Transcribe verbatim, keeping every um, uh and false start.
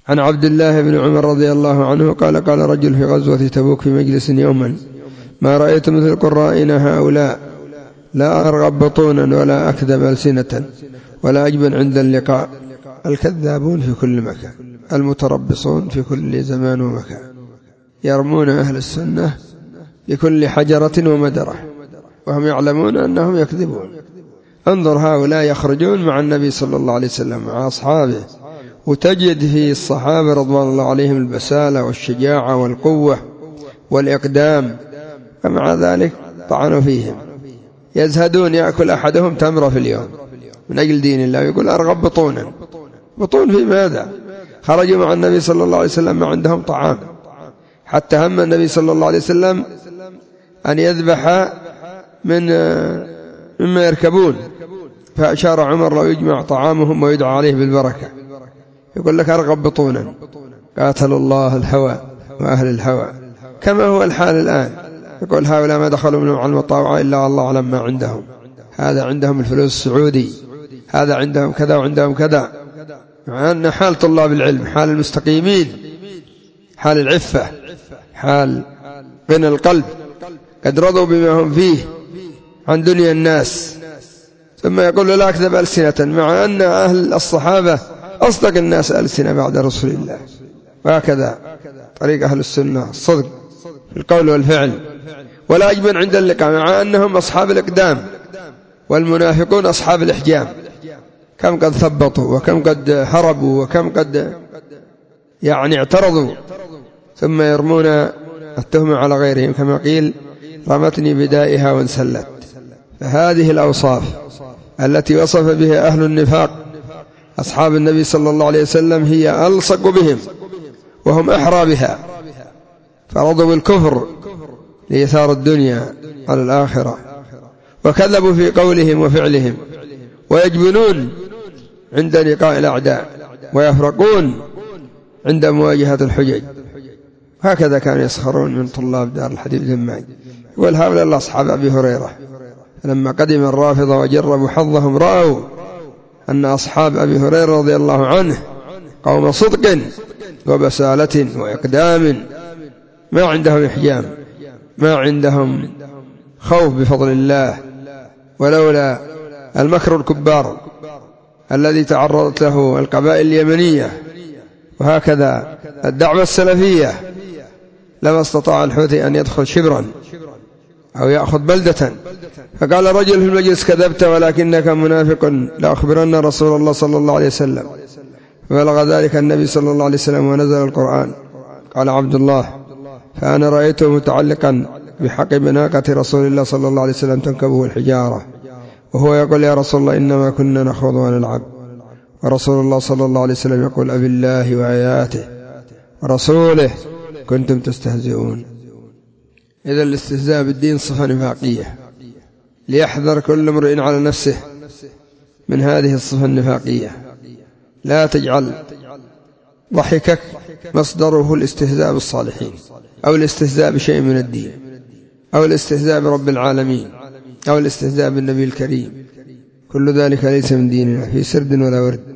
عن عبد الله بن عمر رضي الله عنه قال قال رجل في غزوة تبوك في مجلس يوما: ما رأيت مثل قرائنا هؤلاء، لا أرغب بطونا ولا أكذب ألسنة ولا أجبن عند اللقاء. الكذابون في كل مكان، المتربصون في كل زمان ومكان، يرمون أهل السنة بكل حجرة ومدرة وهم يعلمون أنهم يكذبون. انظر هؤلاء يخرجون مع النبي صلى الله عليه وسلم مع أصحابه، وتجد في الصحابة رضوان الله عليهم البسالة والشجاعة والقوة والإقدام، فمع ذلك طعنوا فيهم. يزهدون، يأكل أحدهم تمرة في اليوم من أجل دين الله، يقول أرغب بطونا. بطون في ماذا؟ خرجوا مع النبي صلى الله عليه وسلم ما عندهم طعام، حتى هم النبي صلى الله عليه وسلم أن يذبح من مما يركبون، فأشار عمر لو يجمع طعامهم ويدعو عليه بالبركة. يقول لك أرغب بطونا. قاتل الله الهوى وأهل الهوى، كما هو الحال الآن. يقول هؤلاء ما دخلوا منهم على المطاوعة إلا الله أعلم ما عندهم، هذا عندهم الفلوس السعودي، هذا عندهم كذا وعندهم كذا، مع أن حال طلاب العلم، حال المستقيمين، حال العفة، حال غنى القلب، قد رضوا بما هم فيه عن دنيا الناس. ثم يقول لا أكذب ألسنة، مع أن أهل الصحابة أصدق الناس ألسنة بعد رسول الله. وهكذا طريق أهل السنة، الصدق في القول والفعل. ولا أجبن عند اللقاء، مع أنهم أصحاب الإقدام، والمنافقون أصحاب الإحجام. كم قد ثبطوا، وكم قد هربوا، وكم قد يعني اعترضوا، ثم يرمون التهمة على غيرهم، كما قيل رمتني بدائها وانسلت. فهذه الأوصاف التي وصف بها أهل النفاق أصحاب النبي صلى الله عليه وسلم هي ألصق بهم وهم أحرى بها، فرضوا بالكفر لإثار الدنيا على الآخرة، وكذبوا في قولهم وفعلهم، ويجبنون عند لقاء الأعداء، ويفرقون عند مواجهة الحجج. هكذا كانوا يسخرون من طلاب دار الحديث جمعين. والهؤلاء الأصحاب أبي هريرة لما قدم الرافضة وجربوا حظهم رأوا أن أصحاب أبي هريرة رضي الله عنه قوم صدق وبسالة وإقدام، ما عندهم إحجام، ما عندهم خوف بفضل الله، ولولا المكر الكبار الذي تعرضت له القبائل اليمنية وهكذا الدعوة السلفية لما استطاع الحوثي أن يدخل شبرا أو يأخذ بلدة. فقال رجل في المجلس كذبت ولكنك منافق، لأخبرن رسول الله صلى الله عليه وسلم. فبلغ ذلك النبي صلى الله عليه وسلم ونزل القرآن. قال عبد الله: فأنا رأيته متعلقا بحقب ناقة رسول الله صلى الله عليه وسلم تنكبه الحجارة، وهو يقول يا رسول الله إنما كنا نخوض ونلعب، ورسول الله صلى الله عليه وسلم يقول أبي الله وآياته ورسوله كنتم تستهزئون. إذا الاستهزاء بالدين صفة نفاقية، ليحذر كل امرئ على نفسه من هذه الصفة النفاقية. لا تجعل ضحكك مصدره الاستهزاء بالصالحين، أو الاستهزاء بشيء من الدين، أو الاستهزاء برب العالمين، أو الاستهزاء بالنبي الكريم. كل ذلك ليس من ديننا في سرد ولا ورد.